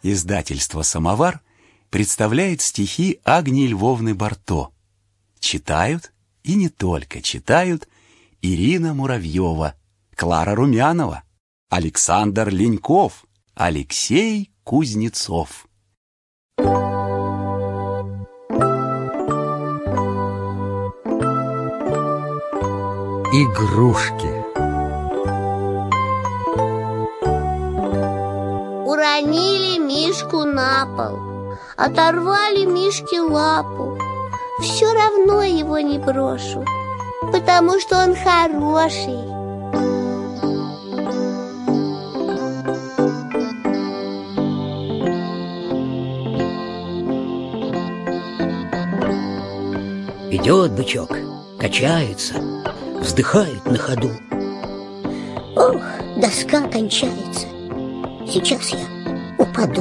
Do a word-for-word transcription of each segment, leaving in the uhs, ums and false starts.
Издательство «Самовар» представляет стихи Агнии Львовны Барто. Читают, и не только читают, Ирина Муравьева, Клара Румянова, Александр Леньков, Алексей Кузнецов. Игрушки. Уронили Мишку на пол, оторвали Мишке лапу. Все равно его не брошу, потому что он хороший. Идет бычок, качается, вздыхает на ходу. Ох, доска кончается, сейчас я упаду.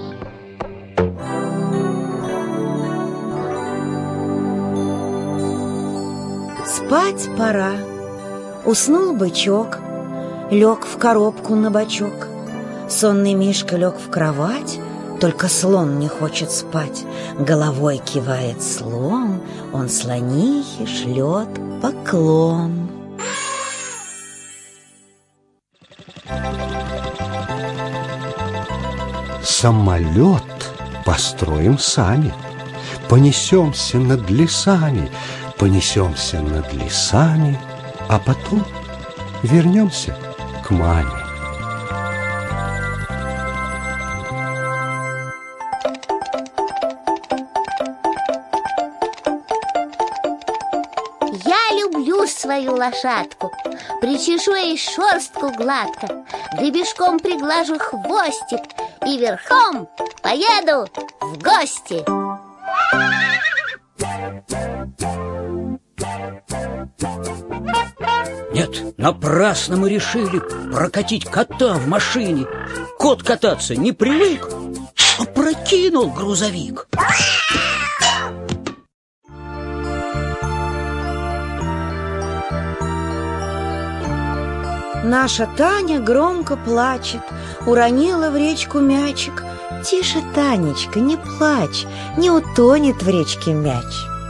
Спать пора. Уснул бычок, лег в коробку на бочок. Сонный Мишка лег в кровать, только слон не хочет спать. Головой кивает слон, он слонихе шлет поклон. Самолет построим сами, понесемся над лесами, понесемся над лесами, а потом вернемся к маме. Я люблю свою лошадку, причешу ей шерстку гладко, гребешком приглажу хвостик и верхом поеду в гости. Нет, напрасно мы решили прокатить кота в машине. Кот кататься не привык, опрокинул грузовик. Наша Таня громко плачет, уронила в речку мячик. Тише, Танечка, не плачь, не утонет в речке мяч.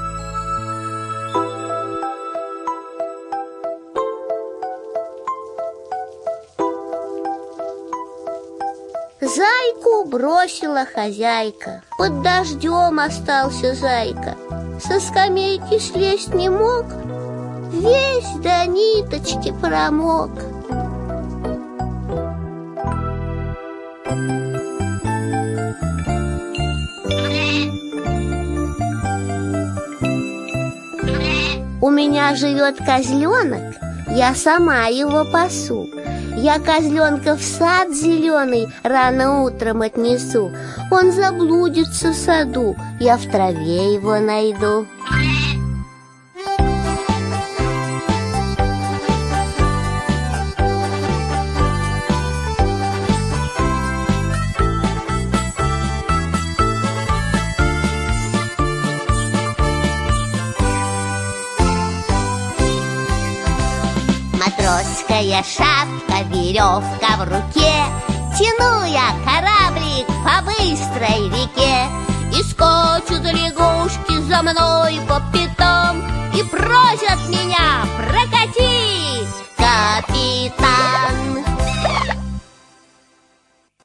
Зайку бросила хозяйка, под дождем остался зайка. Со скамейки слезть не мог, весь до ниточки промок. У меня живет козленок, я сама его пасу. Я козленка в сад зеленый рано утром отнесу. Он заблудится в саду, я в траве его найду. Матросская шапка, веревка в руке, тяну я кораблик по быстрой реке, и скачут лягушки за мной по пятам, и про